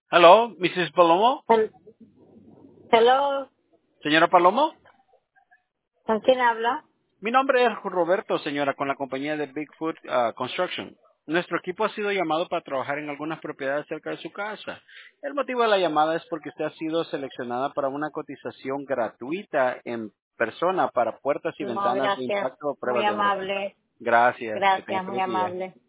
Hello, Mrs. Palomo. Hel- Hello, Señora Palomo, ¿con quién habla? mi nombre es Roberto, señora, con la compañía de Bigfoot Construction. Nuestro equipo ha sido llamado para trabajar en algunas propiedades cerca de su casa. El motivo de la llamada es porque usted ha sido seleccionada para una cotización gratuita en persona para puertas y No, ventanas de gracias. impacto o Muy pruebas de hormigón. amable. Gracias, que tenga Gracias, muy feliz día. amable.